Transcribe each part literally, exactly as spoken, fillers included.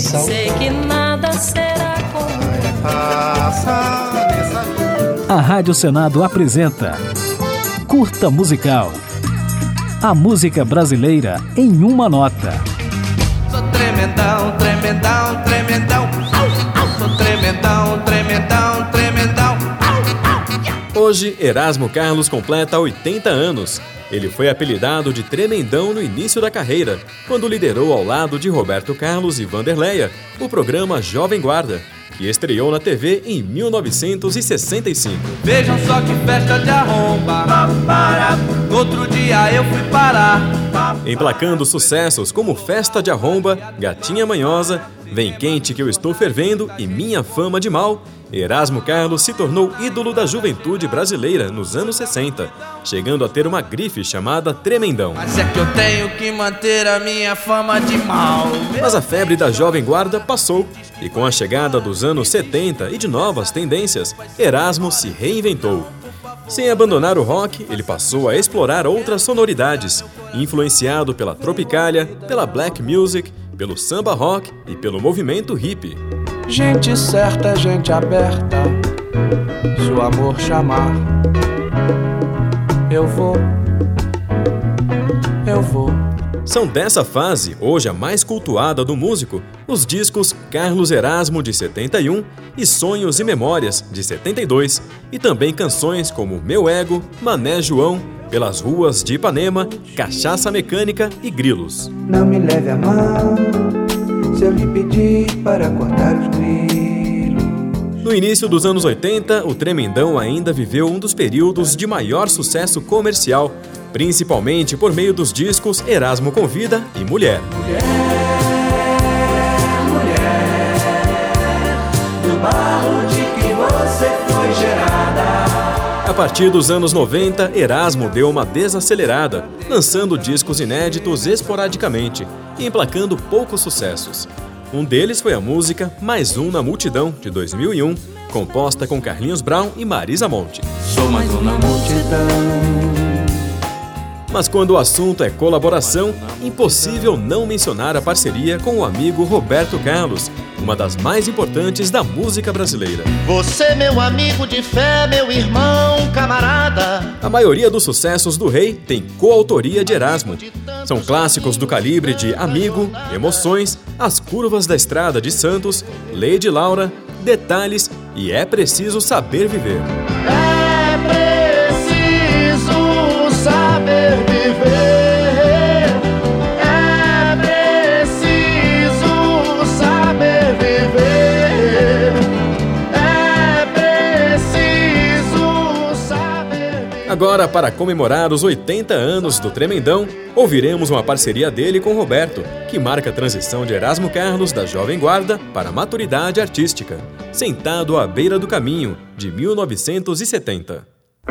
coração. Sei que nada será como passa nessa vida. A Rádio Senado apresenta Curta Musical. A música brasileira em uma nota. Sou tremendão, tremendão, tremendão. Sou tremendão, tremendão, tremendão. Hoje, Erasmo Carlos completa oitenta anos. Ele foi apelidado de Tremendão no início da carreira, quando liderou ao lado de Roberto Carlos e Vanderleia o programa Jovem Guarda, que estreou na T V em mil novecentos e sessenta e cinco. Vejam só que festa de arromba. No outro dia eu fui parar. Emplacando sucessos como Festa de Arromba, Gatinha Manhosa, Vem Quente Que Eu Estou Fervendo e Minha Fama de Mal, Erasmo Carlos se tornou ídolo da juventude brasileira nos anos sessenta, chegando a ter uma grife chamada Tremendão. Mas é que eu tenho que manter a minha fama de mal. Mas a febre da Jovem Guarda passou, e com a chegada dos anos setenta e de novas tendências, Erasmo se reinventou. Sem abandonar o rock, ele passou a explorar outras sonoridades, influenciado pela tropicália, pela black music, pelo samba rock e pelo movimento hippie. Gente certa, gente aberta, se o amor chamar, eu vou, eu vou. São dessa fase, hoje a mais cultuada do músico, os discos Carlos Erasmo, de setenta e um, e Sonhos e Memórias, de setenta e dois, e também canções como Meu Ego, Mané João, Pelas Ruas de Ipanema, Cachaça Mecânica e Grilos. Não me leve a mão se eu lhe pedir para cortar os grilos. No início dos anos oitenta, o Tremendão ainda viveu um dos períodos de maior sucesso comercial, principalmente por meio dos discos Erasmo Convida e Mulher. Mulher, mulher, do barro de que você foi gerada. A partir dos anos noventa, Erasmo deu uma desacelerada, lançando discos inéditos esporadicamente e emplacando poucos sucessos. Um deles foi a música Mais Um na Multidão, de dois mil e um, composta com Carlinhos Brown e Marisa Monte. Sou mais um na multidão. Mas quando o assunto é colaboração, impossível não mencionar a parceria com o amigo Roberto Carlos, uma das mais importantes da música brasileira. Você, meu amigo de fé, meu irmão, camarada. A maioria dos sucessos do Rei tem coautoria de Erasmo. São clássicos do calibre de Amigo, Emoções, As Curvas da Estrada de Santos, Lady Laura, Detalhes e É Preciso Saber Viver. É preciso saber viver. É preciso saber viver. É preciso saber viver. Agora, para comemorar os oitenta anos do Tremendão, ouviremos uma parceria dele com Roberto, que marca a transição de Erasmo Carlos da Jovem Guarda para a maturidade artística, Sentado à Beira do Caminho, de mil novecentos e setenta.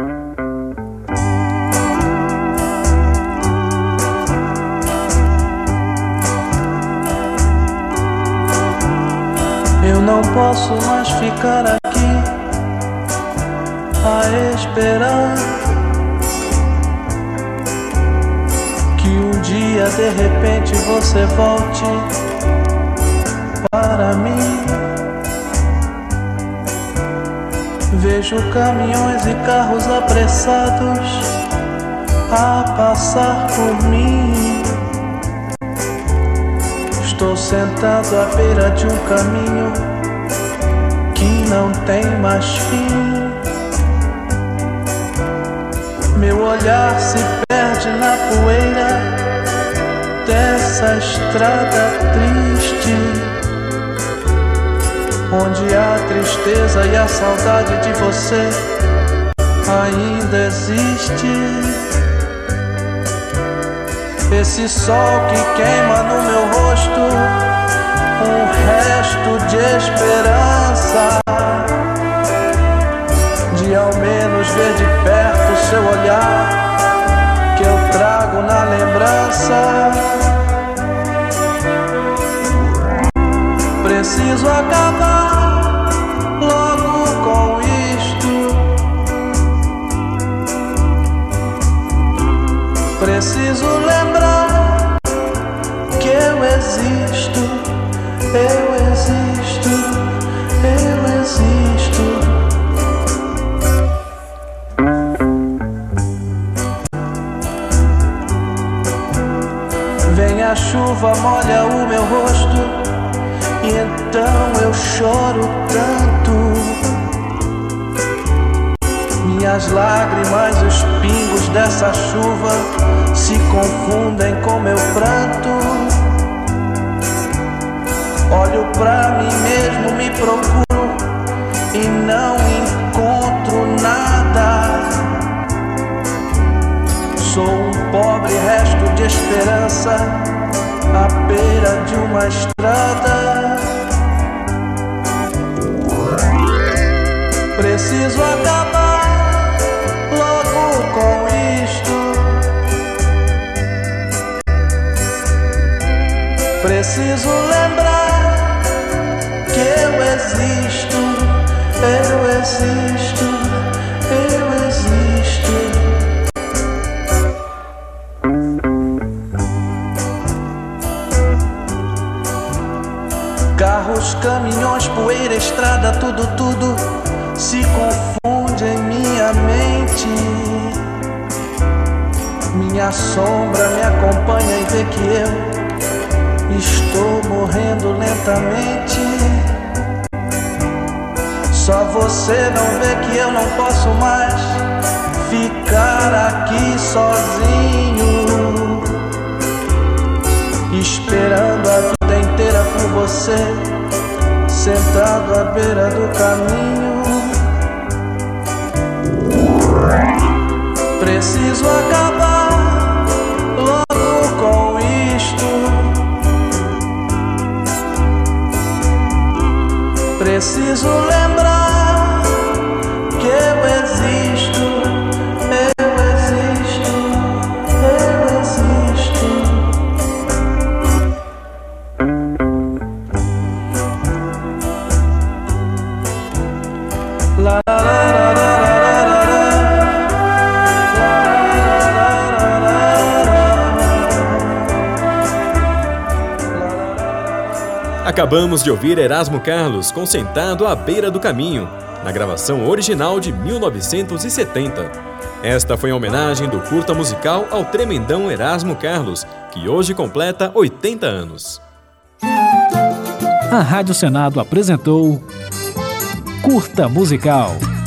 Eu não posso mais ficar aqui a esperar que um dia de repente você volte para mim. Vejo caminhões e carros apressados a passar por mim. Estou sentado à beira de um caminho que não tem mais fim. Meu olhar se perde na poeira dessa estrada triste, onde a tristeza e a saudade de você ainda existe. Esse sol que queima no meu rosto, um resto de esperança, de ao menos ver de perto seu olhar, que eu trago na lembrança. Preciso acabar logo com isto. Preciso lembrar que eu existo, eu Vem a chuva, molha o meu rosto, e então eu choro tanto. Minhas lágrimas, os pingos dessa chuva se confundem com meu pranto. Olho pra mim mesmo, me procuro e não encontro nada. Sou um pobre resto de esperança à beira de uma estrada. Preciso acabar logo com isto. Preciso lembrar que eu existo, eu existo, eu existo. Carros, caminhões, poeira, estrada, tudo, tudo se confunde em minha mente. Minha sombra me acompanha e vê que eu estou morrendo lentamente. Só você não vê que eu não posso mais ficar aqui sozinho, esperando a vida inteira por você, sentado à beira do caminho. Preciso acabar logo com isto. Preciso lembrar que eu existo, eu existo, eu existo. La la la la. Acabamos de ouvir Erasmo Carlos com Sentado à Beira do Caminho, na gravação original de mil novecentos e setenta. Esta foi a homenagem do curta musical ao tremendão Erasmo Carlos, que hoje completa oitenta anos. A Rádio Senado apresentou Curta Musical.